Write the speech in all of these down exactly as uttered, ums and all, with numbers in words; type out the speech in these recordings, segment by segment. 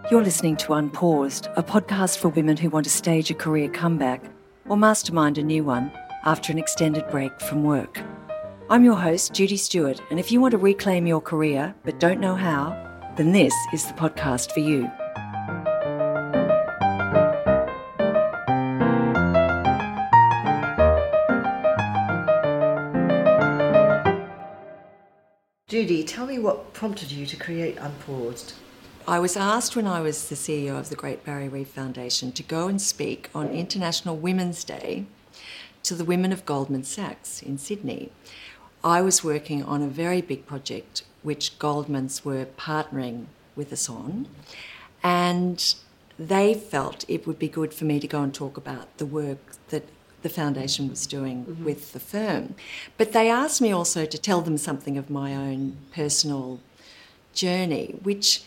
You're listening to Unpaused, a podcast for women who want to stage a career comeback or mastermind a new one after an extended break from work. I'm your host, Judy Stewart, and if you want to reclaim your career but don't know how, then this is the podcast for you. Judy, tell me what prompted you to create Unpaused. I was asked when I was the C E O of the Great Barrier Reef Foundation to go and speak on International Women's Day to the women of Goldman Sachs in Sydney. I was working on a very big project which Goldman's were partnering with us on, and they felt it would be good for me to go and talk about the work that the foundation was doing mm-hmm. with the firm. But they asked me also to tell them something of my own personal journey, which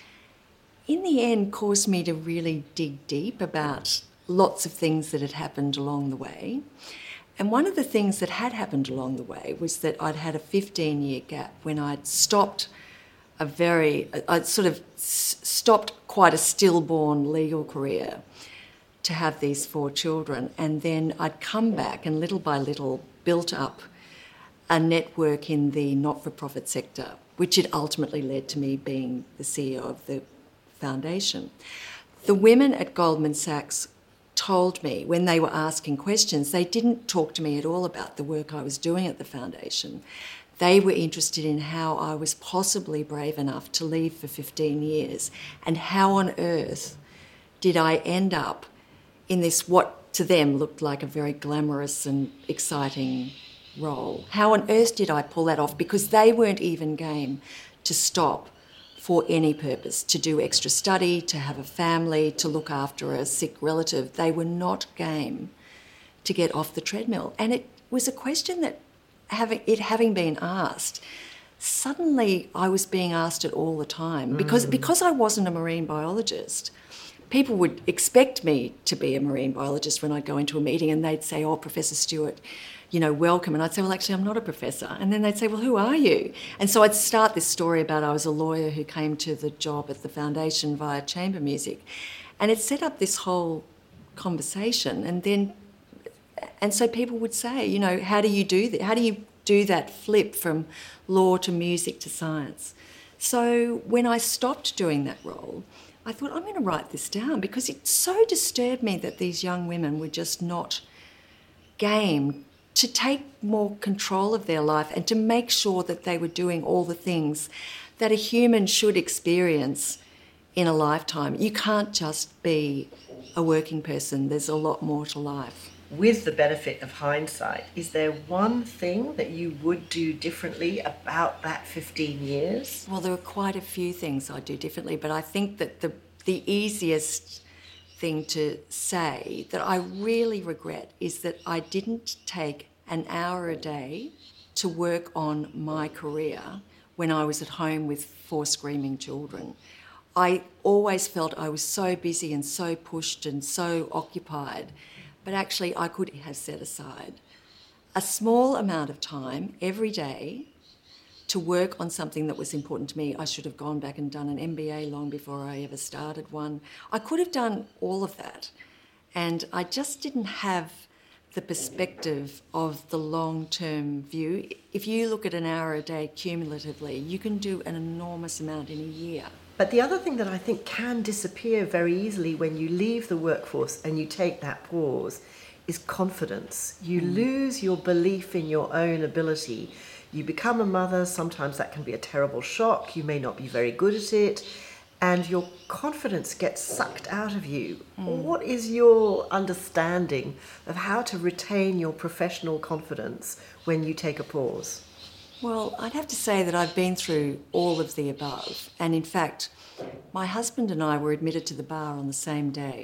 in the end caused me to really dig deep about lots of things that had happened along the way. And one of the things that had happened along the way was that I'd had a fifteen-year gap when I'd stopped a very, I'd sort of stopped quite a stillborn legal career to have these four children. And then I'd come back and little by little built up a network in the not-for-profit sector, which had ultimately led to me being the C E O of the foundation. The women at Goldman Sachs told me when they were asking questions, they didn't talk to me at all about the work I was doing at the foundation. They were interested in how I was possibly brave enough to leave for fifteen years and how on earth did I end up in this what to them looked like a very glamorous and exciting role. How on earth did I pull that off? Because they weren't even game to stop for any purpose, to do extra study, to have a family, to look after a sick relative. They were not game to get off the treadmill. And it was a question that, having it having been asked, suddenly I was being asked it all the time. Because, mm. because I wasn't a marine biologist, people would expect me to be a marine biologist when I'd go into a meeting and they'd say, oh, Professor Stewart, you know, welcome. And I'd say, well, actually, I'm not a professor. And then they'd say, well, who are you? And so I'd start this story about I was a lawyer who came to the job at the foundation via chamber music. And it set up this whole conversation. And then, and so people would say, you know, how do you do that? How do you do that flip from law to music to science? So when I stopped doing that role, I thought, I'm going to write this down because it so disturbed me that these young women were just not game to take more control of their life and to make sure that they were doing all the things that a human should experience in a lifetime. You can't just be a working person. There's a lot more to life. With the benefit of hindsight, is there one thing that you would do differently about that fifteen years? Well, there are quite a few things I'd do differently, but I think that the the easiest thing to say that I really regret is that I didn't take an hour a day to work on my career when I was at home with four screaming children. I always felt I was so busy and so pushed and so occupied, but actually I could have set aside a small amount of time every day to work on something that was important to me. I should have gone back and done an M B A long before I ever started one. I could have done all of that, and I just didn't have the perspective of the long-term view. If you look at an hour a day cumulatively, you can do an enormous amount in a year. But the other thing that I think can disappear very easily when you leave the workforce and you take that pause is confidence. You mm. lose your belief in your own ability. You become a mother, sometimes that can be a terrible shock, you may not be very good at it, and your confidence gets sucked out of you. Mm. What is your understanding of how to retain your professional confidence when you take a pause? Well, I'd have to say that I've been through all of the above, and in fact, my husband and I were admitted to the bar on the same day.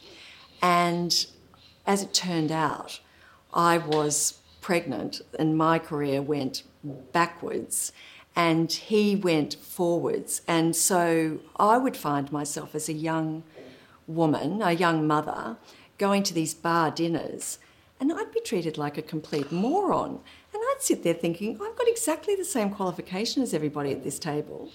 And as it turned out, I was pregnant and my career went backwards and he went forwards. And so I would find myself as a young woman, a young mother, going to these bar dinners, and I'd be treated like a complete moron. And I'd sit there thinking, I've got exactly the same qualification as everybody at this table.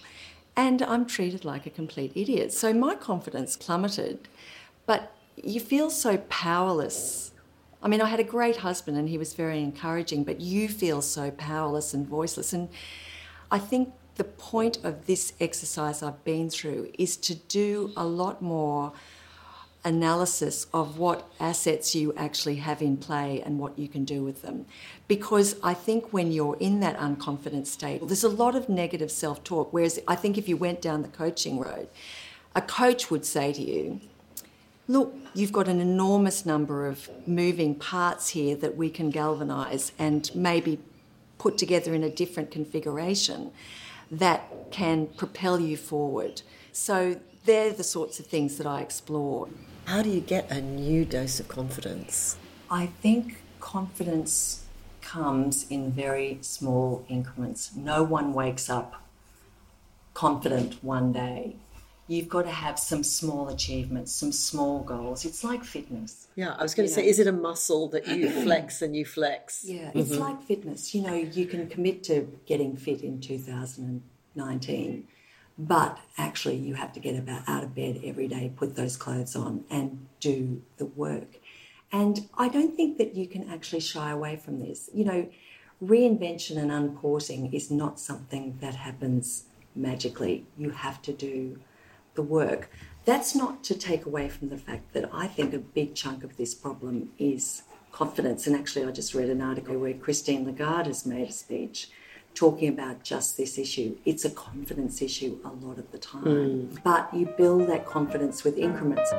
and I'm treated like a complete idiot. So my confidence plummeted, but you feel so powerless. I mean, I had a great husband and he was very encouraging, but you feel so powerless and voiceless. And I think the point of this exercise I've been through is to do a lot more analysis of what assets you actually have in play and what you can do with them. Because I think when you're in that unconfident state, there's a lot of negative self-talk, whereas I think if you went down the coaching road, a coach would say to you, look, you've got an enormous number of moving parts here that we can galvanise and maybe put together in a different configuration that can propel you forward. So they're the sorts of things that I explore. How do you get a new dose of confidence? I think confidence comes in very small increments. No one wakes up confident one day. You've got to have some small achievements, some small goals. It's like fitness. Yeah, I was going to You say, know. is it a muscle that you flex and you flex? Yeah, it's like fitness. You know, you can commit to getting fit in two thousand nineteen, but actually you have to get about out of bed every day, put those clothes on and do the work. And I don't think that you can actually shy away from this. You know, reinvention and unporting is not something that happens magically. You have to do the work. That's not to take away from the fact that I think a big chunk of this problem is confidence. And actually, I just read an article where Christine Lagarde has made a speech talking about just this issue. It's a confidence issue a lot of the time. Mm. But you build that confidence with increments.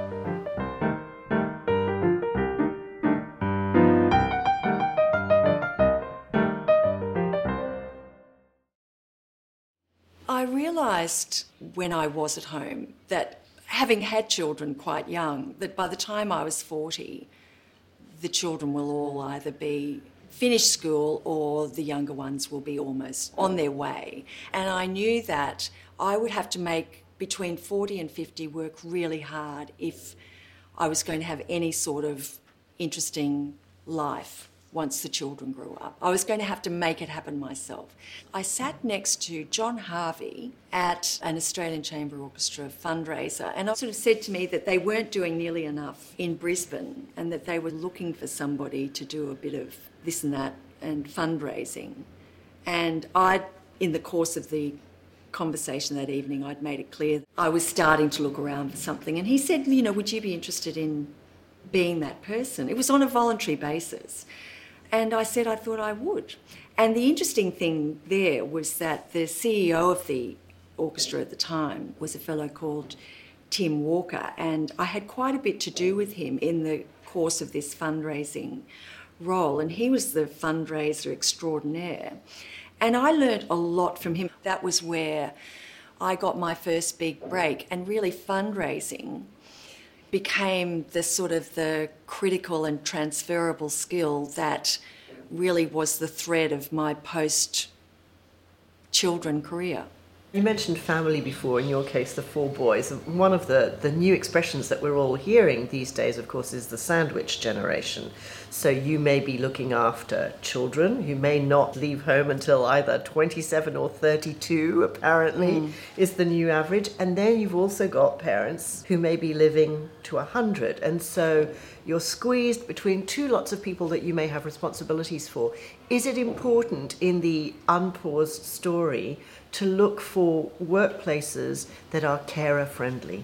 I realised when I was at home that having had children quite young, that by the time I was forty, the children will all either be finished school or the younger ones will be almost on their way. And I knew that I would have to make between forty and fifty work really hard if I was going to have any sort of interesting life once the children grew up. I was going to have to make it happen myself. I sat next to John Harvey at an Australian Chamber Orchestra fundraiser, and I sort of said to me that they weren't doing nearly enough in Brisbane and that they were looking for somebody to do a bit of this and that and fundraising. And I, in the course of the conversation that evening, I'd made it clear I was starting to look around for something. And he said, you know, would you be interested in being that person? It was on a voluntary basis. And I said I thought I would. And the interesting thing there was that the C E O of the orchestra at the time was a fellow called Tim Walker, and I had quite a bit to do with him in the course of this fundraising role, and he was the fundraiser extraordinaire. And I learnt a lot from him. That was where I got my first big break, and really fundraising became the sort of the critical and transferable skill that really was the thread of my post-children career. You mentioned family before, in your case, the four boys. One of the, the new expressions that we're all hearing these days, of course, is the sandwich generation. So you may be looking after children who may not leave home until either twenty-seven or thirty-two, apparently, mm. is the new average. And then you've also got parents who may be living to one hundred. And so you're squeezed between two lots of people that you may have responsibilities for. Is it important in the unpaused story to look for workplaces that are carer friendly?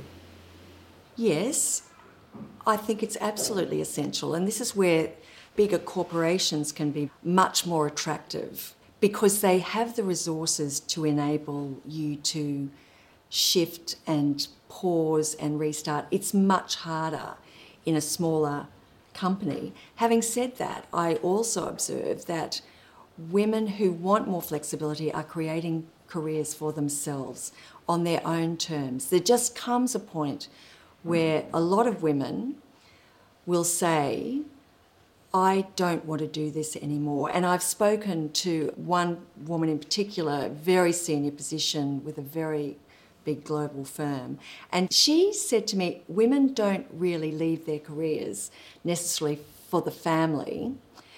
Yes, I think it's absolutely essential. And this is where bigger corporations can be much more attractive because they have the resources to enable you to shift and pause and restart. It's much harder in a smaller company. Having said that, I also observe that women who want more flexibility are creating careers for themselves on their own terms. There just comes a point where a lot of women will say, I don't want to do this anymore. And I've spoken to one woman in particular, very senior position with a very big global firm. And she said to me, women don't really leave their careers necessarily for the family,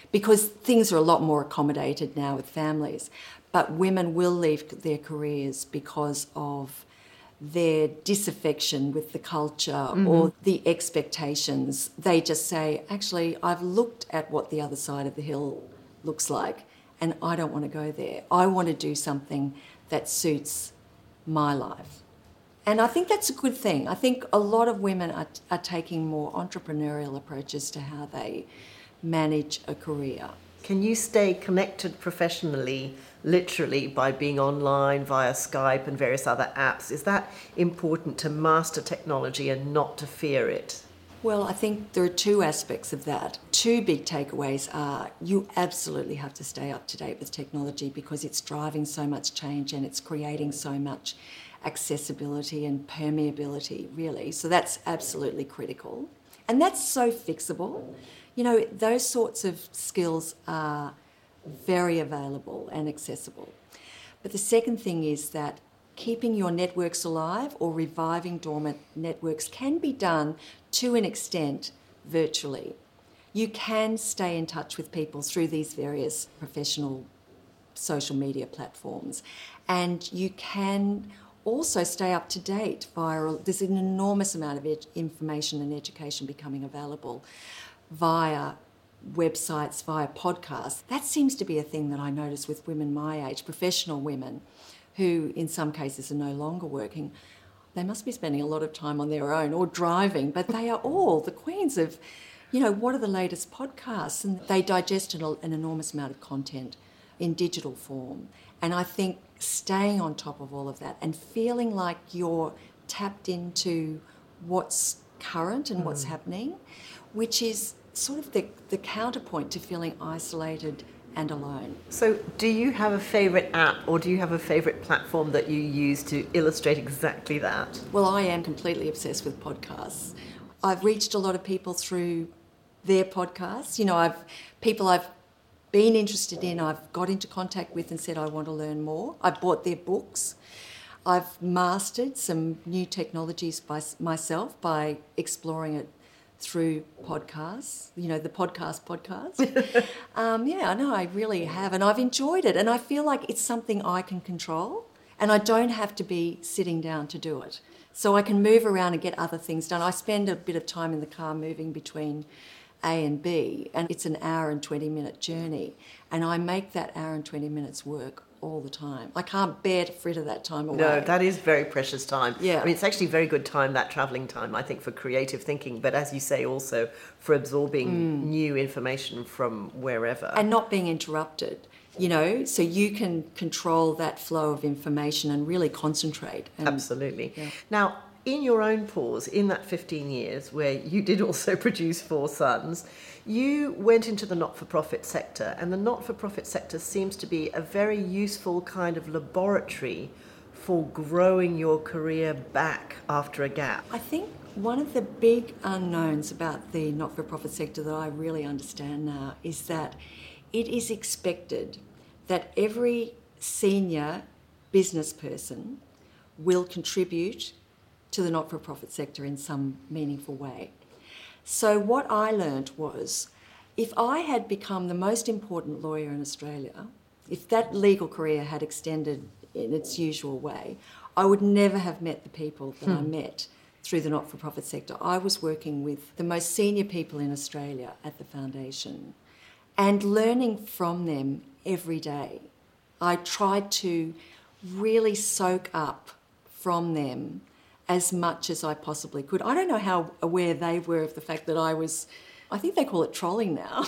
because things are a lot more accommodated now with families. But women will leave their careers because of their disaffection with the culture mm-hmm. or the expectations. They just say, actually, I've looked at what the other side of the hill looks like and I don't want to go there. I want to do something that suits my life. And I think that's a good thing. I think a lot of women are, are taking more entrepreneurial approaches to how they manage a career. Can you stay connected professionally, literally, by being online via Skype and various other apps? Is that important to master technology and not to fear it? Well, I think there are two aspects of that. Two big takeaways are you absolutely have to stay up to date with technology because it's driving so much change and it's creating so much accessibility and permeability, really. So that's absolutely critical. And that's so fixable. You know, those sorts of skills are very available and accessible. But the second thing is that keeping your networks alive or reviving dormant networks can be done to an extent virtually. You can stay in touch with people through these various professional social media platforms, and you can also stay up to date via, there's an enormous amount of ed- information and education becoming available via websites, via podcasts. That seems to be a thing that I notice with women my age, professional women, who in some cases are no longer working. They must be spending a lot of time on their own or driving, but they are all the queens of, you know, what are the latest podcasts? And they digest an, an enormous amount of content in digital form. And I think staying on top of all of that and feeling like you're tapped into what's current and mm. what's happening, which is sort of the, the counterpoint to feeling isolated and alone. So do you have a favourite app or do you have a favourite platform that you use to illustrate exactly that? Well, I am completely obsessed with podcasts. I've reached a lot of people through their podcasts. You know, I've people I've been interested in, I've got into contact with and said I want to learn more. I bought their books. I've mastered some new technologies by myself by exploring it through podcasts, you know, the podcast podcast. um, yeah, I know, I really have. And I've enjoyed it. And I feel like it's something I can control and I don't have to be sitting down to do it. So I can move around and get other things done. I spend a bit of time in the car moving between A and B, and it's an hour and twenty minute journey. And I make that hour and twenty minutes work all the time. I can't bear to fritter that time away. No, that is very precious time. Yeah. I mean, it's actually very good time, that travelling time, I think, for creative thinking, but as you say, also for absorbing mm. new information from wherever. And not being interrupted, you know, so you can control that flow of information and really concentrate. And, Absolutely. Yeah. Now, in your own pause, in that fifteen years where you did also produce four sons, you went into the not-for-profit sector, and the not-for-profit sector seems to be a very useful kind of laboratory for growing your career back after a gap. I think one of the big unknowns about the not-for-profit sector that I really understand now is that it is expected that every senior business person will contribute to the not-for-profit sector in some meaningful way. So what I learned was, if I had become the most important lawyer in Australia, if that legal career had extended in its usual way, I would never have met the people that hmm. I met through the not-for-profit sector. I was working with the most senior people in Australia at the foundation and learning from them every day. I tried to really soak up from them as much as I possibly could. I don't know how aware they were of the fact that I was, I think they call it trolling now.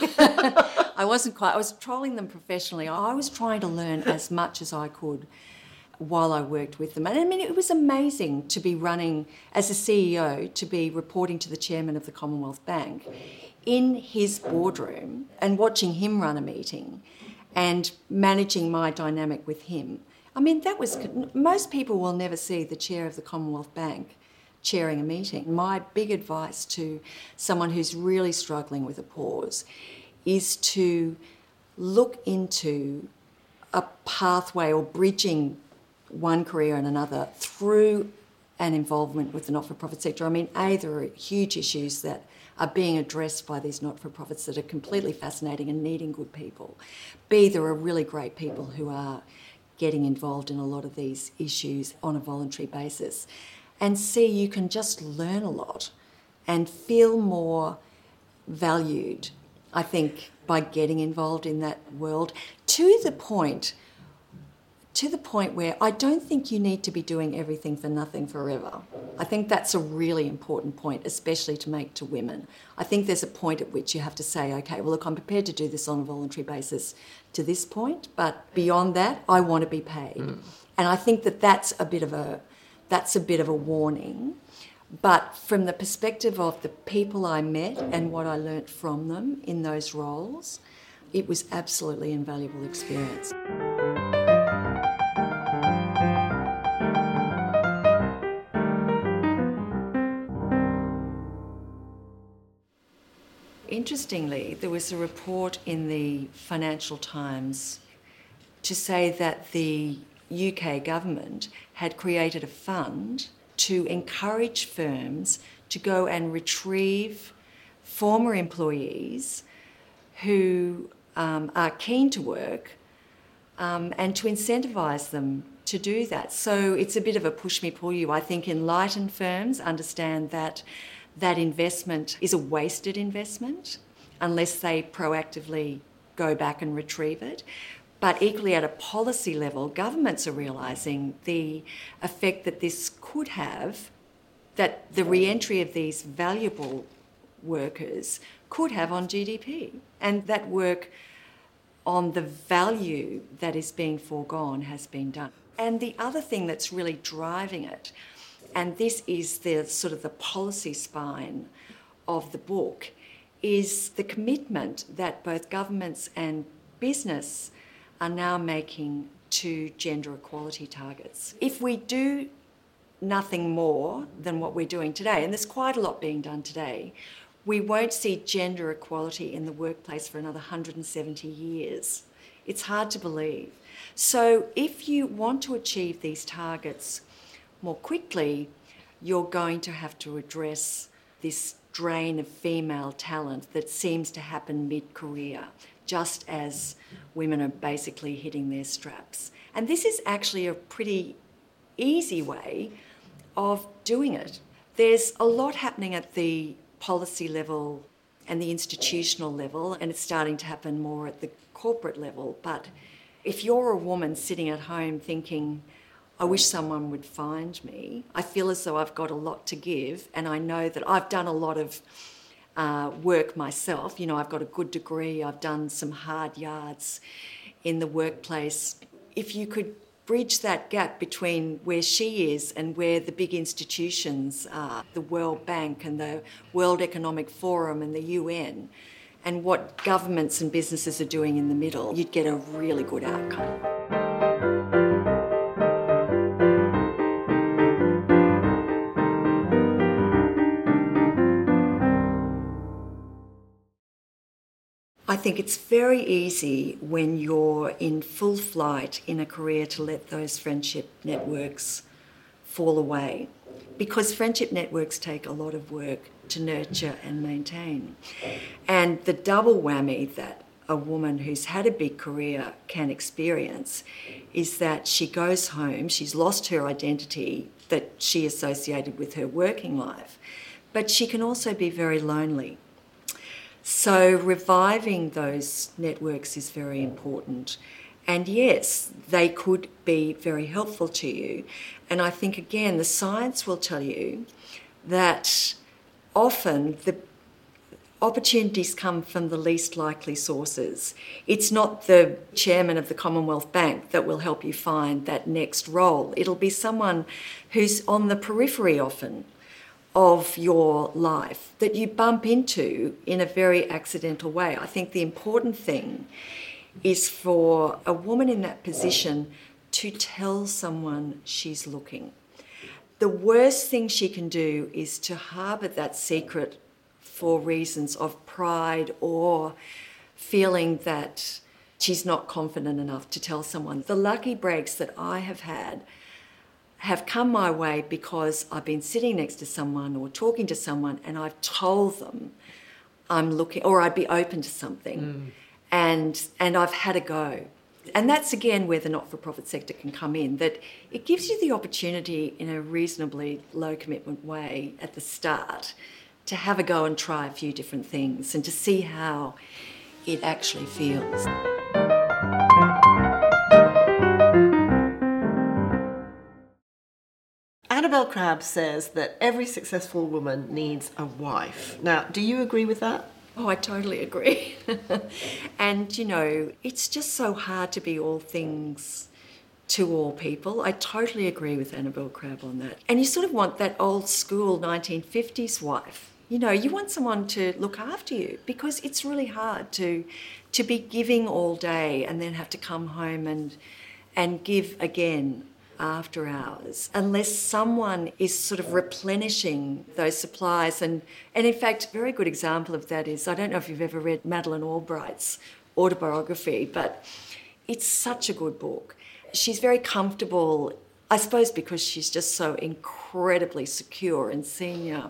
I wasn't quite, I was trolling them professionally. I was trying to learn as much as I could while I worked with them. And I mean, it was amazing to be running, as a C E O, to be reporting to the chairman of the Commonwealth Bank in his boardroom and watching him run a meeting and managing my dynamic with him. I mean, that was, most people will never see the chair of the Commonwealth Bank chairing a meeting. My big advice to someone who's really struggling with a pause is to look into a pathway or bridging one career and another through an involvement with the not-for-profit sector. I mean, A, there are huge issues that are being addressed by these not-for-profits that are completely fascinating and needing good people. B, there are really great people who are getting involved in a lot of these issues on a voluntary basis. And C, you can just learn a lot and feel more valued, I think, by getting involved in that world, to the point to the point where I don't think you need to be doing everything for nothing forever. I think that's a really important point, especially to make to women. I think there's a point at which you have to say, okay, well, look, I'm prepared to do this on a voluntary basis to this point, but beyond that, I want to be paid. Mm. And I think that that's a bit of a that's a bit of a warning. But from the perspective of the people I met and what I learnt from them in those roles, it was absolutely invaluable experience. Interestingly, there was a report in the Financial Times to say that the U K government had created a fund to encourage firms to go and retrieve former employees who um, are keen to work um, and to incentivise them to do that. So it's a bit of a push me, pull you. I think enlightened firms understand that that investment is a wasted investment unless they proactively go back and retrieve it. But equally at a policy level, governments are realising the effect that this could have, that the re-entry of these valuable workers could have on G D P. And that work on the value that is being foregone has been done. And the other thing that's really driving it, and this is the sort of the policy spine of the book, is the commitment that both governments and business are now making to gender equality targets. If we do nothing more than what we're doing today, and there's quite a lot being done today, we won't see gender equality in the workplace for another one hundred seventy years. It's hard to believe. So if you want to achieve these targets more quickly, you're going to have to address this drain of female talent that seems to happen mid-career, just as women are basically hitting their straps. And this is actually a pretty easy way of doing it. There's a lot happening at the policy level and the institutional level, and it's starting to happen more at the corporate level. But if you're a woman sitting at home thinking, I wish someone would find me, I feel as though I've got a lot to give, and I know that I've done a lot of uh, work myself. You know, I've got a good degree, I've done some hard yards in the workplace. If you could bridge that gap between where she is and where the big institutions are, the World Bank and the World Economic Forum and the U N, and what governments and businesses are doing in the middle, you'd get a really good outcome. I think it's very easy when you're in full flight in a career to let those friendship networks fall away, because friendship networks take a lot of work to nurture and maintain. And the double whammy that a woman who's had a big career can experience is that she goes home, she's lost her identity that she associated with her working life, but she can also be very lonely. So reviving those networks is very important. And yes, they could be very helpful to you. And I think, again, the science will tell you that often the opportunities come from the least likely sources. It's not the chairman of the Commonwealth Bank that will help you find that next role. It'll be someone who's on the periphery often of your life that you bump into in a very accidental way. I think the important thing is for a woman in that position to tell someone she's looking. The worst thing she can do is to harbour that secret for reasons of pride or feeling that she's not confident enough to tell someone. The lucky breaks that I have had have come my way because I've been sitting next to someone or talking to someone and I've told them I'm looking, or I'd be open to something, mm. and and I've had a go. And that's, again, where the not-for-profit sector can come in, that it gives you the opportunity in a reasonably low-commitment way at the start to have a go and try a few different things and to see how it actually feels. Annabel Crabb says that every successful woman needs a wife. Now, do you agree with that? Oh, I totally agree. And, you know, it's just so hard to be all things to all people. I totally agree with Annabel Crabb on that. And you sort of want that old school nineteen fifties wife. You know, you want someone to look after you because it's really hard to to be giving all day and then have to come home and and give again after hours, unless someone is sort of replenishing those supplies. And, and in fact, a very good example of that is, I don't know if you've ever read Madeleine Albright's autobiography, but it's such a good book. She's very comfortable, I suppose because she's just so incredibly secure and senior,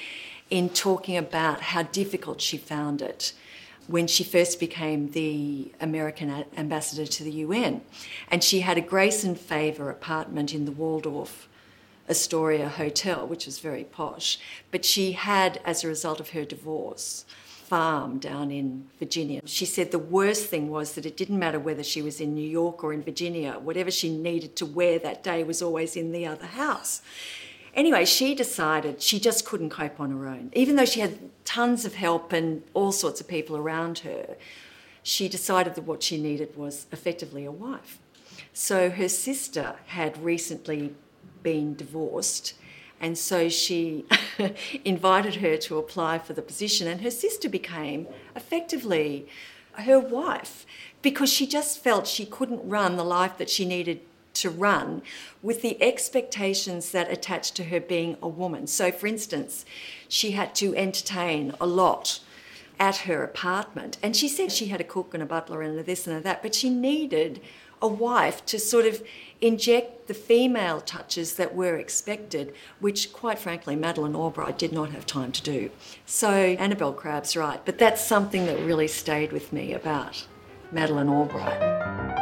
in talking about how difficult she found it when she first became the American ambassador to the U N. And she had a grace and favour apartment in the Waldorf Astoria Hotel, which was very posh. But she had, as a result of her divorce, farm down in Virginia. She said the worst thing was that it didn't matter whether she was in New York or in Virginia. Whatever she needed to wear that day was always in the other house. Anyway, she decided she just couldn't cope on her own. Even though she had tons of help and all sorts of people around her, she decided that what she needed was effectively a wife. So her sister had recently been divorced, and so she invited her to apply for the position, and her sister became effectively her wife because she just felt she couldn't run the life that she needed to run with the expectations that attached to her being a woman. So, for instance, she had to entertain a lot at her apartment. And she said she had a cook and a butler and a this and a that, but she needed a wife to sort of inject the female touches that were expected, which, quite frankly, Madeleine Albright did not have time to do. So Annabel Crabb's right, but that's something that really stayed with me about Madeleine Albright.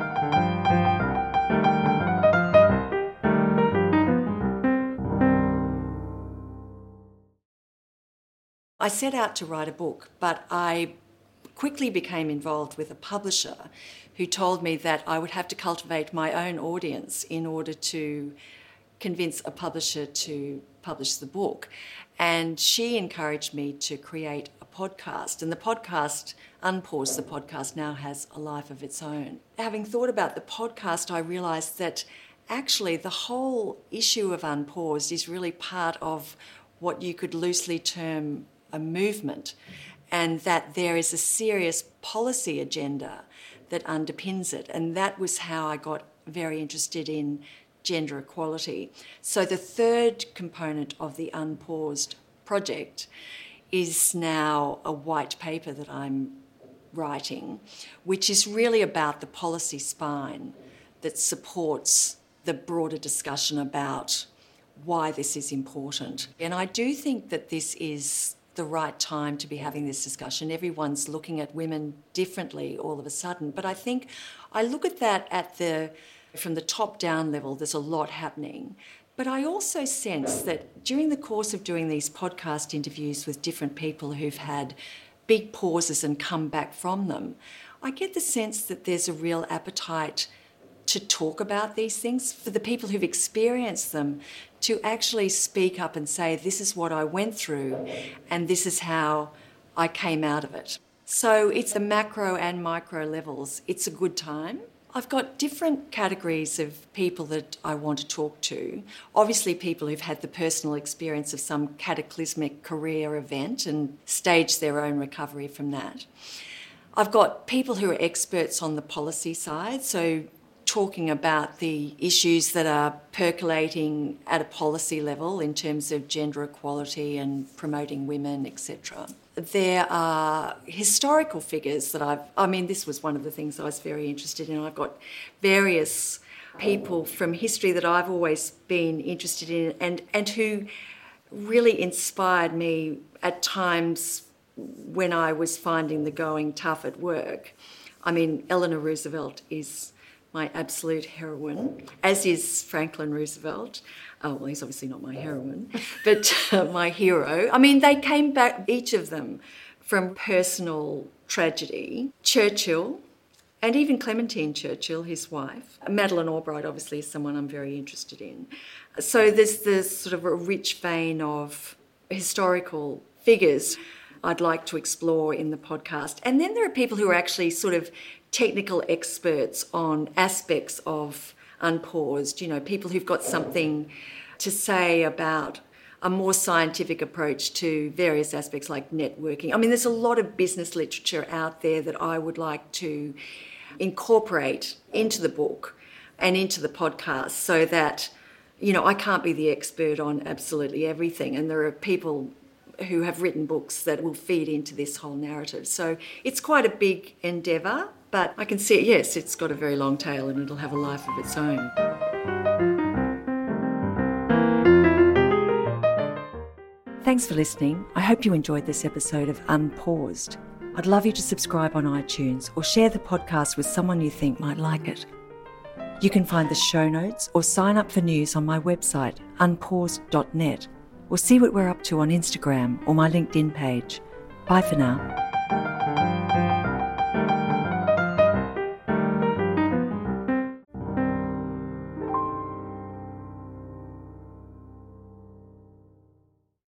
I set out to write a book, but I quickly became involved with a publisher who told me that I would have to cultivate my own audience in order to convince a publisher to publish the book. And she encouraged me to create a podcast. And the podcast, Unpause the podcast, now has a life of its own. Having thought about the podcast, I realised that actually the whole issue of Unpaused is really part of what you could loosely term a movement, and that there is a serious policy agenda that underpins it. And that was how I got very interested in gender equality. So the third component of the Unpaused project is now a white paper that I'm writing, which is really about the policy spine that supports the broader discussion about why this is important. And I do think that this is the right time to be having this discussion. Everyone's looking at women differently all of a sudden, but I think I look at that at the from the top down level. There's a lot happening, but I also sense that during the course of doing these podcast interviews with different people who've had big pauses and come back from them, I get the sense that there's a real appetite to talk about these things, for the people who've experienced them to actually speak up and say, this is what I went through and this is how I came out of it. So it's the macro and micro levels. It's a good time. I've got different categories of people that I want to talk to. Obviously, people who've had the personal experience of some cataclysmic career event and staged their own recovery from that. I've got people who are experts on the policy side, so talking about the issues that are percolating at a policy level in terms of gender equality and promoting women, et cetera. There are historical figures that I've, I mean, this was one of the things I was very interested in. I've got various people from history that I've always been interested in and, and who really inspired me at times when I was finding the going tough at work. I mean, Eleanor Roosevelt is my absolute heroine, as is Franklin Roosevelt. Oh, well, he's obviously not my heroine, but uh, my hero. I mean, they came back, each of them, from personal tragedy. Churchill, and even Clementine Churchill, his wife. Madeleine Albright, obviously, is someone I'm very interested in. So there's this sort of a rich vein of historical figures I'd like to explore in the podcast. And then there are people who are actually sort of technical experts on aspects of Unpaused, you know, people who've got something to say about a more scientific approach to various aspects like networking. I mean, there's a lot of business literature out there that I would like to incorporate into the book and into the podcast so that, you know, I can't be the expert on absolutely everything, and there are people who have written books that will feed into this whole narrative. So it's quite a big endeavour, but I can see it, yes, it's got a very long tail and it'll have a life of its own. Thanks for listening. I hope you enjoyed this episode of Unpaused. I'd love you to subscribe on iTunes or share the podcast with someone you think might like it. You can find the show notes or sign up for news on my website, unpaused dot net, or see what we're up to on Instagram or my LinkedIn page. Bye for now.